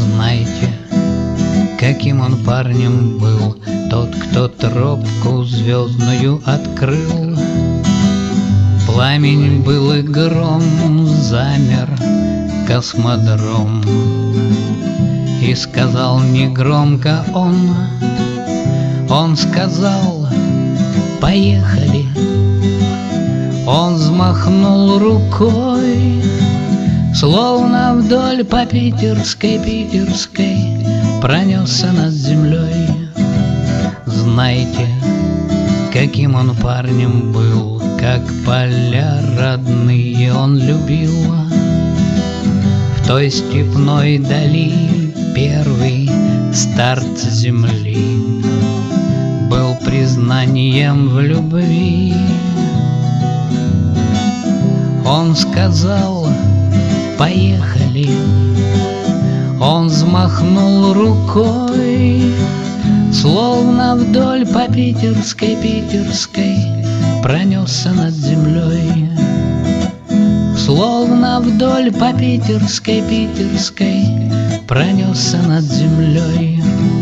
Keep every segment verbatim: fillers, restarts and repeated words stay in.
Знаете, каким он парнем был, тот, кто тропку звездную открыл. Пламень был и гром, замер космодром. И сказал негромко он, он сказал: поехали. Он взмахнул рукой, словно вдоль по питерской, питерской пронесся над землей. Знаете, каким он парнем был, как поля родные он любил. В той степной дали первый старт земли был признанием в любви. Он сказал: поехали. Он взмахнул рукой, словно вдоль по питерской, питерской пронесся над землей. Словно вдоль по питерской, питерской пронесся над землей.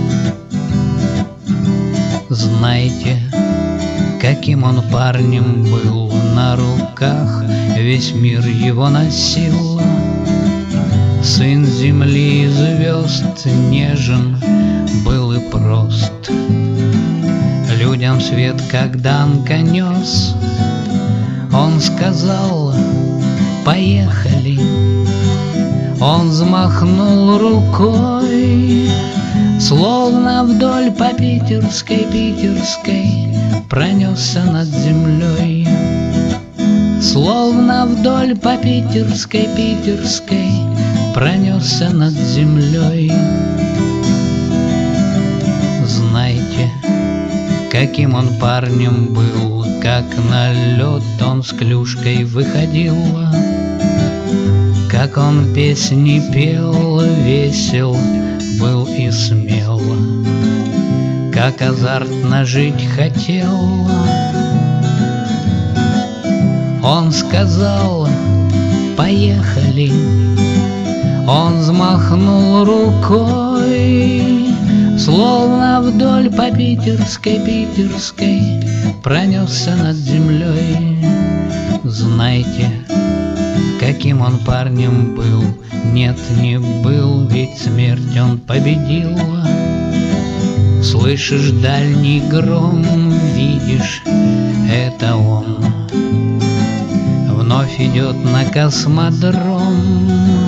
Знаете, каким он парнем был, на руках весь мир его носил. Сын земли и звезд, нежен был и прост. Людям свет как данка нес. Он сказал: поехали. Он взмахнул рукой, словно вдоль по питерской, питерской пронесся над землей. Словно вдоль по питерской, питерской пронесся над землей. Знаете, каким он парнем был, как на лед он с клюшкой выходил. Как он песни пел, весел был и смел, как азартно жить хотел. Он сказал: поехали. Он взмахнул рукой, словно вдоль по питерской, питерской пронесся над землей. Знаете, каким он парнем был, нет, не был, ведь смерть он победил. Слышишь дальний гром, видишь, это он вновь идет на космодром.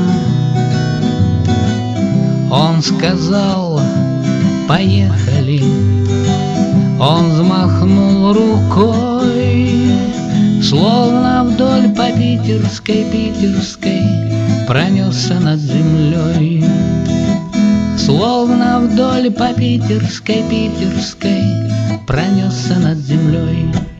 Он сказал: поехали. Он взмахнул рукой, словно вдоль по питерской, питерской пронесся над землей. Словно вдоль по питерской, питерской пронесся над землей.